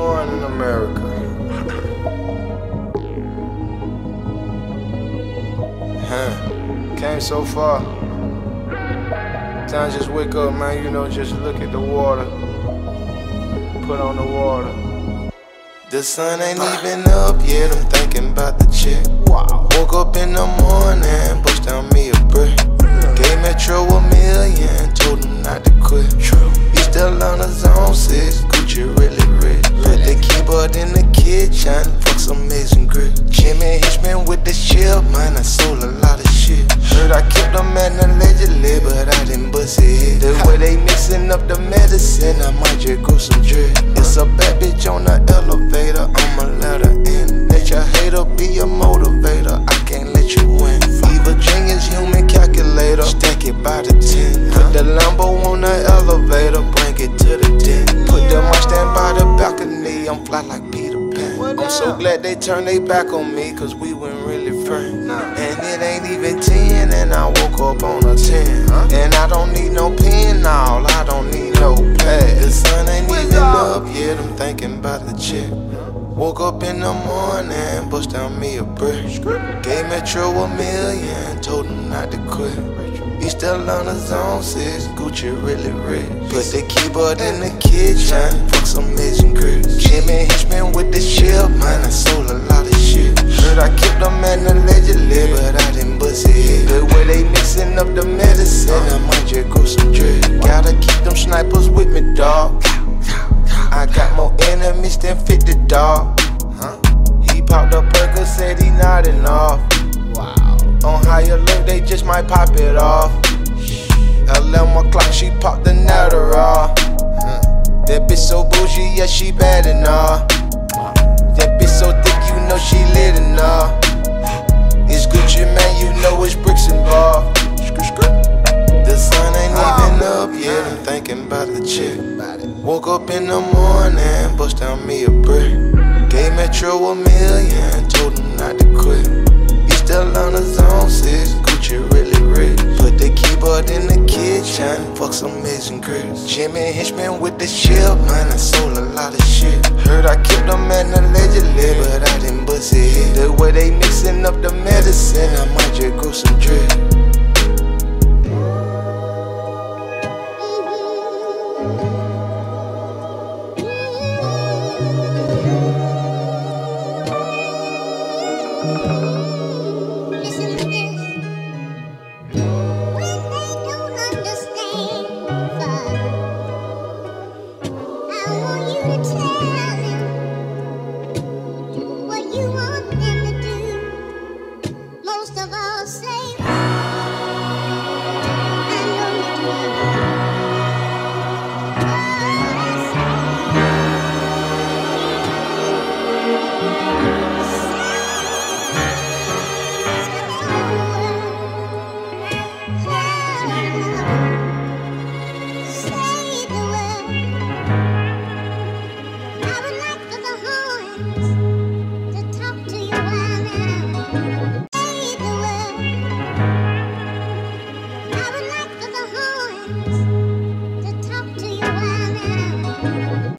born in America. Came so far. Time just wake up, man, you know, just look at the water. Put on the water. The sun ain't even up yet, I'm thinking about the chick. Woke up in the morning, bust down me a brick. Gave Metro $1 million, told him not to quit. He still on the zone 6, Gucci really rich. Put the keyboard in the kitchen, fuck some amazing grip. Jimmy Hitchman with the chip, man, I sold a lot of shit. Heard I kept them man allegedly, but I didn't bust it. The way they mixing up the medicine, I might just grow some drip. It's a bad bitch on the elevator, I'ma let her in. Let your hater be your motivator, I can't let you win. Evil genius, human calculator, stack it by the 10. Put the Lambo on the elevator, bring it to the den. Put the Mustang by the balcony, I'm fly like Peter Pan. I'm so glad they turned their back on me, cause we weren't really friends. And it ain't even 10, and I woke up on a 10. And I don't need no pen, now I don't need no pad. The sun ain't even up yet, I'm thinking about the chick. Woke up in the morning, bust down me a brick. Gave Metro $1 million, told him not to quit. He still on the zone 6, Gucci really rich. Put the keyboard in the kitchen, fuck some amazing grits. Jimmy Hitchman with the chip, man, I sold a lot of shit. Heard I kept them man allegedly, but I didn't bust it. The way they mixing up the medicine, I might just grow some drip. Gotta keep them snipers with me, dawg. I got more enemies than 50, dawg. He popped a burger, said he nodding off. On high alert, they just might pop it off. 11 o'clock, she popped the natter off. That bitch so bougie, yeah, she bad enough. That bitch so thick, you know she lit enough. It's Gucci, man, you know it's bricks involved. The sun ain't even up yet, I'm thinking about the chick. Woke up in the morning, bust down me a brick. Gave Metro $1 million, told him not to quit. He still on the zone 6, Gucci really rich. Put the keyboard in the kitchen, fuck some amazing grits. Jimmy Hitchman with the chip, man, I sold a lot of shit. Heard I kept them man allegedly, but I didn't bust it. The way they mixing up the medicine, I might just grow some drip. Listen to this. When they don't understand, Father, I want you to tell them.